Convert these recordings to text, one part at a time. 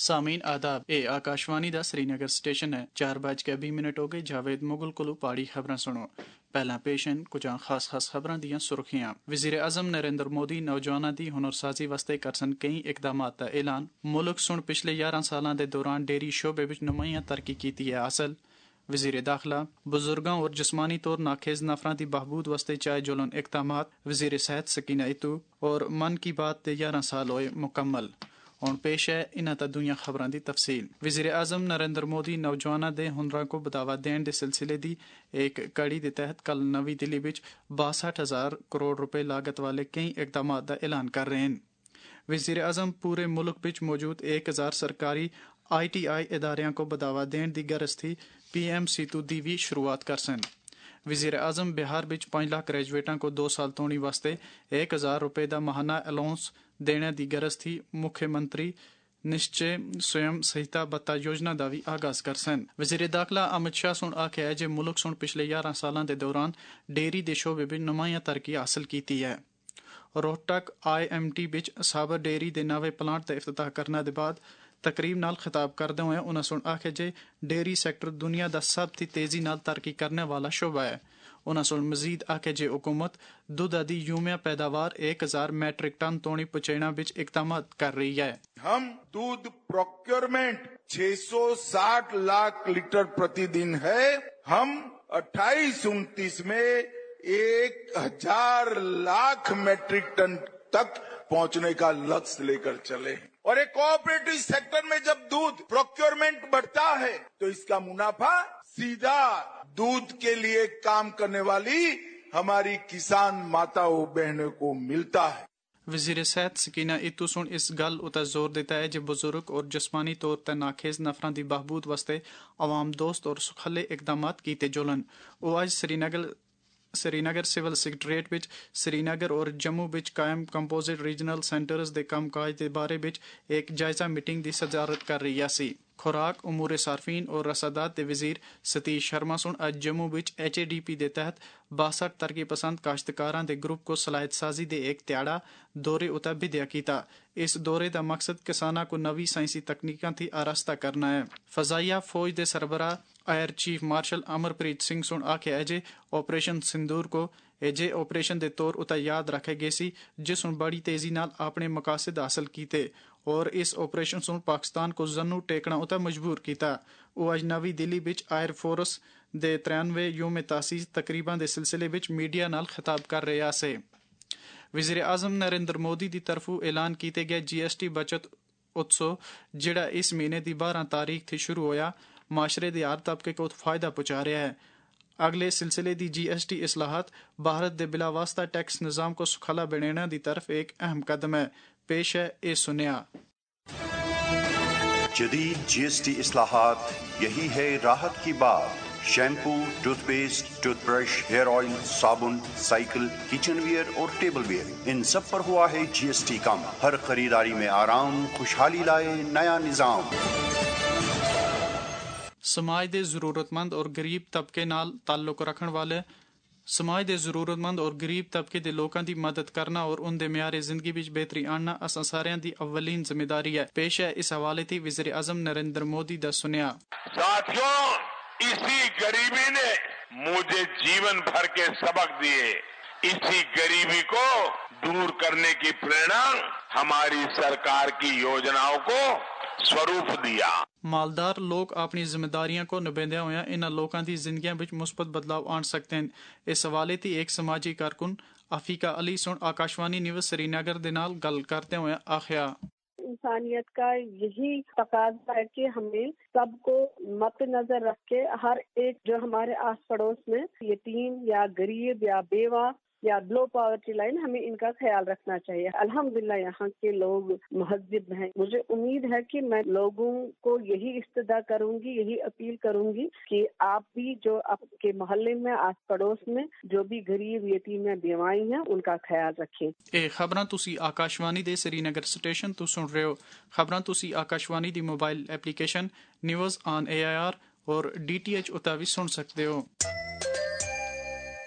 سامعین آداب اے آکاشوانی دا سری نگر سٹیشن ہے 4:20 ہو گئے جاوید مغل کولو پاڑی خبراں سنو پہلا پیشن کچھ خاص خبراں دیاں سرخیاں وزیر اعظم نریندر مودی نوجواناں دی ہنر سازی واسطے کرسن کئی اقدامات دا اعلان ملک سن پچھلے 11 سالاں دے دوران ڈیری شعبے وچ نمایاں ترقی کیتی ہے حاصل وزیر داخلہ بزرگاں اور جسمانی طور ناخیز نفراں دی بہبود واسطے چائے جولن اقدامات وزیر صحت سکینہ اتو اور من کی بات دے 11 سال ہوئے مکمل ہن پیش ہے انہاں تا دویاں خبراں دی تفصیل وزیر اعظم نریندر مودی نوجواناں دے ہنراں کو بڑھاوا دین دے سلسلے دی ایک کڑی دے تحت کل نویں دلی وچ 62,000 کروڑ روپے لاگت والے کئی اقدامات دا اعلان کر رہے ہیں وزیر اعظم پورے ملک وچ موجود 1000 سرکاری ITI اداریاں کو بڑھاوا دین دی غرض تھی PM سیتو دی بھی شروعات کرسن وزیر اعظم بہار وچ 5 لاکھ گریجویٹاں کو 2 سال تونی واسطے 1000 روپے دا ماہانہ الاؤنس دینے دی غرض تھی مکھیہ منتری نشچے سویم سہیتا بتا یوجنا دا بھی آغاز کرسن وزیر داخلہ امت شاہ سن آکھیا ہے جے ملک سن پچھلے 11 سالاں دے دوران ڈیری دے شعبے وچ نمایاں ترقی حاصل کیتی ہے روہتک IMT وچ صابر ڈیری دے نویں پلانٹ دا افتتاح کرنے دے بعد تقریب نال خطاب کردے ہوئے انہاں سن آکھیا جے ڈیری سیکٹر دنیا دا سب تھی تیزی نال ترقی کرنے والا شعبہ ہے انہاں سن مزید آکھیا جے حکومت دودھ دی یومیہ پیداوار 1000 میٹرک ٹن تونی پہنچانا وچ اقدامات کر رہی ہے ہم دودھ پروکیورمنٹ 660 لاکھ لیٹر پرتی دن ہے ہم 28-29 میں 1000 لاکھ میٹرک ٹن تک پہنچنے کا لکष्य لے کر چلے اور ایک کوآپریٹو سیکٹر میں جب دودھ پروکیورمنٹ بڑھتا ہے تو اس کا منافع سیدھا دودھ کے لیے کام کرنے والی ہماری کسان ماتاؤں بہنوں کو ملتا ہے وزیر صحت سکینہ اتو سن اس گل اتا زور دیتا ہے جو بزرگ اور جسمانی طور تے ناخیز نفران دی بہبود واسطے عوام دوست اور سکھلے اقدامات کیتے جولن او آج سری نگر سول سیکریٹریٹ وچ سری نگر اور جموں وچ قائم کمپوزٹ ریجنل سینٹرز دے کام کاج دے بارے وچ ایک جائزہ میٹنگ دی صدارت کر رہی سی خوراک امور صارفین اور رسادات دے وزیر ستیش شرما سن اج جموں وچ HADP دے تحت 62 ترقی پسند کاشتکاراں دے گروپ کو صلاحیت سازی دے ایک تیاڑا دورے اتا بدیا کیتا اس دورے دا مقصد کساناں کو نوی سائنسی تکنیکاں تھی آراستہ کرنا ہے فضائیہ فوج دے سربراہ air chief marshal Amarpreet Singh سن آکھیا ہے جے آپریشن سندور کو ایجے آپریشن دے طور اتا یاد رکھے گئے سی جس ان بڑی تیزی نال اپنے مقاصد حاصل کیتے اور اس آپریشن سن پاکستان کو زنو ٹیکنا اتا مجبور کیتا او اج نوی دلی وچ ایئر فورس دے 93 یوم تاسیس تقریباں دے سلسلے وچ میڈیا نال خطاب کر رہا سے وزیر اعظم نریندر مودی دی طرفوں اعلان کیتے گئے GST بچت اتسو جڑا اس مہینے دی 12 تاریخ تھی شروع ہویا معاشرے دے ہر طبقے کو فائدہ پہنچا رہا ہے اگلے سلسلے دی GST اصلاحات بھارت دے بلا واسطہ ٹیکس نظام کو سکھلا بنانے دی طرف ایک اہم قدم ہے پیش ہے اے سنیا جدید GST اصلاحات یہی ہے راحت کی بات shampoo tooth paste tooth brush hair oil صابن سائیکل کچن ویئر اور ٹیبل ویئر ان سب پر ہوا ہے GST کم ہر خریداری میں آرام خوشحالی لائے نیا نظام سماج دے ضرورت مند اور غریب طبقے نال تعلق رکھن والے سماج دے ضرورت مند اور غریب طبقے دے لوکاں دی مدد کرنا اور ان دے معیار زندگی وچ بہتری آننا اساں ساریاں دی اولین ذمہ داری ہے پیش ہے اس حوالے تھی وزیر اعظم نریندر مودی دا سنیا ساتھیوں اسی غریبی نے مجھے جیون بھر کے سبق دیے اسی غریبی کو دور کرنے کی پریرنا ہماری سرکار کی یوجناؤں کو سوروپ دیا مالدار لوگ اپنی ذمہ داریاں کو نبھیندے ہوئے انہاں لوکاں دی زندگیاں وچ مثبت بدلاؤ آن سکتے ہیں اس حوالے تھی ایک سماجی کارکن افیقہ علی سن آکاشوانی نیوز سری نگر دے نال گل کرتے ہوئے آخیا انسانیت کا یہی تقاضا ہے کہ ہمیں سب کو مد نظر رکھ کے ہر ایک جو ہمارے آس پڑوس میں یتیم یا غریب یا بیوہ یا بلو پاورٹی لائن ہمیں ان کا خیال رکھنا چاہیے الحمدللہ یہاں کے لوگ مہذب ہیں مجھے امید ہے کہ میں لوگوں کو یہی استدعا کروں گی یہی اپیل کروں گی کہ آپ بھی جو آپ کے محلے میں آس پڑوس میں جو بھی غریب یتیم یا بیوائی ہیں ان کا خیال رکھیں اے خبراں تسی آکاشوانی دے سری نگر سٹیشن تو سن رہے ہو خبراں تسی آکاشوانی دی mobile application news on AIR اور DTH اتا بھی سن سکتے ہو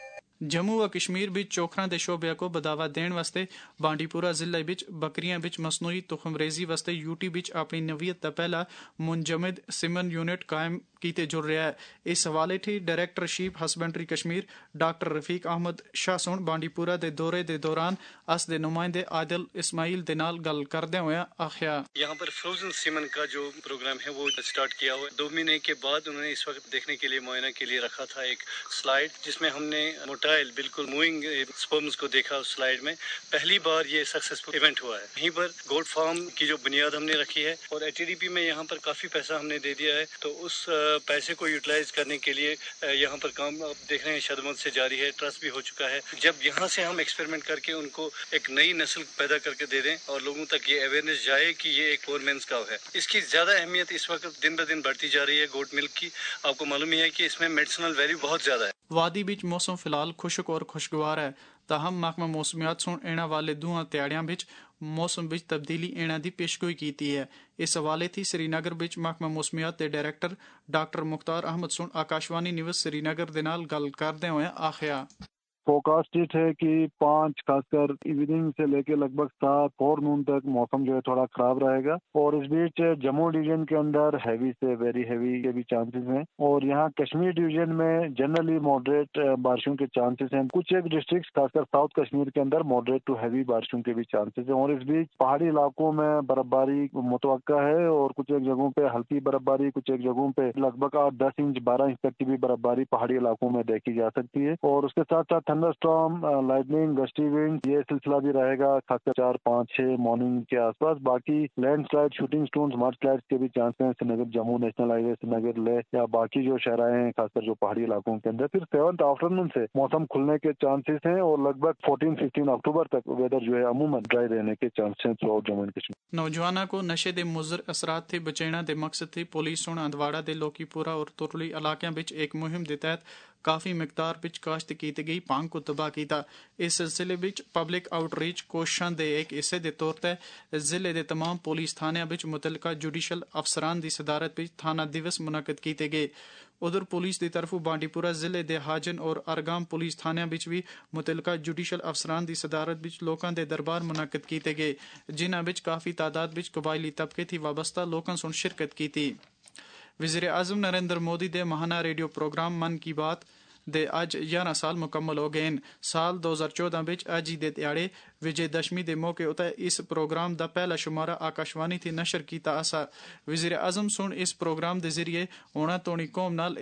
जम्मू व कश्मीर बिच चोखरां दे शोबे को बढ़ावा देने वास्ते बांडीपुरा जिले बिच बकरियां बिच मसनूई तुखमरेजी वास्ते यूटी बिच अपनी नवीयत दा पहला मुंजमद सिमन यूनिट कायम कीते जुड़ रहा है। इस हवाले थी director sheep husbandry Kashmir doctor Rafiq Ahmad Shah सुन बांडीपुरा दे दौरे दे दौरान अस दे नुमाइंदे आदिल इस्माइल दे नाल गल करदे हुए आखिया यहाँ पर फ्रोजन सीमन का जो प्रोग्राम है वो स्टार्ट किया हुआ है। 2 महीने के बाद उन्होंने इस वक्त देखने के लिए मुआयना के लिए रखा था एक स्लाइड जिसमें हमने मोटाइल बिल्कुल मूविंग स्पर्म्स को देखा। उस स्लाइड में पहली बार ये सक्सेसफुल इवेंट हुआ है। यहीं पर गोट फार्म की जो बुनियाद हमने रखी है और एचटीडीपी में यहाँ पर काफी पैसा हमने दे दिया है, तो उस पैसे को यूटिलाइज करने के लिए यहाँ पर काम आप देख रहे हैं शदमत से जारी है। ट्रस्ट भी हो चुका है। जब यहाँ से हम एक्सपेरिमेंट करके उनको एक नई नस्ल पैदा करके दे दें और लोगों तक ये अवेयरनेस जाए कि ये एक पोर मेंस काव है, इसकी ज्यादा अहमियत इस वक्त दिन ब दिन बढ़ती जा रही है। गोट मिल्क की आपको मालूम ही है कि इसमें मेडिसिनल वैल्यू बहुत ज्यादा है। वादी बिच मौसम फिलहाल खुशक और खुशगवार है, ताहम महकमा मौसमियात सुन एना वाले दुआ त्याड़ियां बिच मौसम बिच तब्दीली एना दी पेशगोई की है। इस हवाले थी श्रीनगर बिच महकमा मौसमियात दे डायरेक्टर डॉक्टर मुख्तार अहमद सुन आकाशवाणी न्यूज़ श्रीनगर दे नाल गल करदे हुए आखिया फोकास्टेड है कि 5 खासकर इवनिंग से लेके लगभग 7 फोरनून तक मौसम जो है थोड़ा खराब रहेगा और इस बीच जम्मू डिवीजन के अंदर हैवी से वेरी हैवी के भी चांसेस हैं और यहाँ कश्मीर डिवीजन में जनरली मॉडरेट बारिशों के चांसेस हैं। कुछ एक डिस्ट्रिक्ट खासकर साउथ कश्मीर के अंदर मॉडरेट टू हैवी बारिशों के भी चांसेस हैं और इस बीच पहाड़ी इलाकों में बर्फबारी मुतवक्का है और कुछ एक जगहों पे हल्की बर्फबारी, कुछ एक जगहों पे लगभग 8-10 इंच 12 इंच तक की भी बर्फबारी पहाड़ी इलाकों में देखी जा सकती है और उसके साथ साथ थंडरस्टॉर्म, लाइटनिंग, गस्टी विंड ये सिलसिला भी रहेगा खासकर 4, 5, 6 मॉर्निंग के आसपास। बाकी landslide, shooting stones, mud slides के भी चांस हैं श्रीनगर जम्मू नेशनल हाईवे, श्रीनगर लेह या बाकी जो शहराएं हैं खासकर जो पहाड़ी इलाकों के अंदर। फिर 7th आफ्टरनून से मौसम खुलने के चांसेस हैं और लगभग 14-15 अक्टूबर तक वेदर जो है अमूमन ड्राई रहने के चांसेस हैं throughout Jammu and Kashmir. नौजवानों को नशे दे मुज़र असरात थे बचेना दे मकसद थी पुलिस सुन अंदवाड़ा दे लोकीपुरा और तुरली इलाकों बिच एक मुहिम दे तहत काफ़ी मिकदार बिच काश्त की गई भांग को तबाह किया। इस सिलसिले बिच पब्लिक आउटरीच कोशिशां दे एक हिस्से दे तौर पर जिले दे तमाम पुलिस थानियां बिच मुतलका जुडिशल अफसरान दी सदारत बिच थाना दिवस मुनक्कद किए गए। उधर पुलिस की तरफों बांडीपुरा जिले दे हाजन और अरगाम पुलिस थानियां बिच भी मुतलका जुडिशल अफसरान की सदारत बिच लोकां दे दरबार मुनक्कद किए गए, जिन्हां बिच काफ़ी तादाद बिच कबायली तबके थी वाबस्ता लोकां सुन शिरकत की थी। वज़ीर आज़म नरेंद्र मोदी दे महाना रेडियो प्रोग्राम मन की बात दे अज 11 साल मुकम्मल हो गए। साल 2014 बिच अज ही दे ध्याड़े विजयदशमी दे मौके उते इस प्रोग्राम दा पहला शुमारा आकाशवाणी थी नशर कीता असा। वज़ीर आज़म सुन इस प्रोग्राम दे जरिए होना तोनी कौम नाल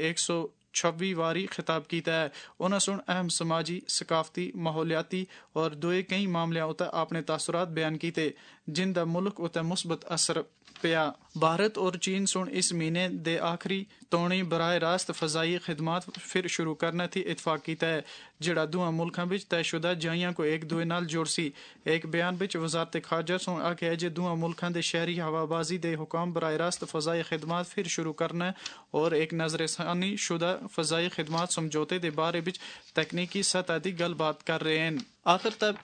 126 वारी खिताब किया है। उन्हें सुन अहम समाजी, सकाफती, माहौलियाती और दुए कई मामले उते अपने तासुरात बयान किए जिनका मुल्क उते मुस्बत असर पिया। भारत और चीन सुन इस महीने दे आखिरी तोणी बराह रास्त फजाई खिदमात फिर शुरू करने थी इतफाक किया है, जिहड़ा दुआ मुल्कां बिच तयशुदा जाइयां को एक दूए नाल जोड़सी। एक बयान बिच वजारत खारजा सुन आख्या जे दुआ मुल्कां दे शहरी हवाबाजी दे हुकाम बराह रास्त फजाई खिदमात फिर शुरू करना और एक नजरसानी शुदा फजाई खिदमात समझौते दे बारे बिच तकनीकी सतह दी गलबात कर रहे हैं। आखिर तक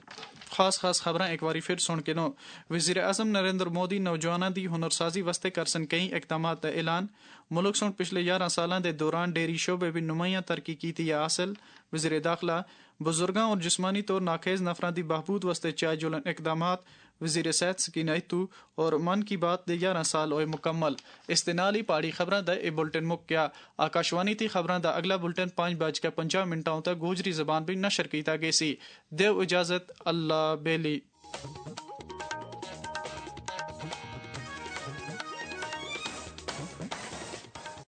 खास खबरां एक बारी फिर सुन के नो। वज़ीर आज़म नरेंद्र मोदी नौजवानों की हुनरसाजी वास्ते करसन कई इकदाम का ऐलान। मुल्क सुन पिछले 11 सालों के दौरान डेयरी शोबे भी नुमाया तरक्की की हासिल। वज़ीर दाखिला बुजुर्गों और जिस्मानी तौर नाखेज नफरां दी बहबूद वास्ते चाय जुलन इकदाम। वज़ीर सेहत सकीनायतू और मन की बात दे 11 साल होए मुकम्मल। इस दे नाल ही पहाड़ी खबरां दा ए बुलेटिन मुक गया। आकाशवाणी थी खबरां दा अगला बुलेटिन 5:50 तक गोजरी जबान भी नशर किया गया सी। देव इजाजत, अल्लाह बेली।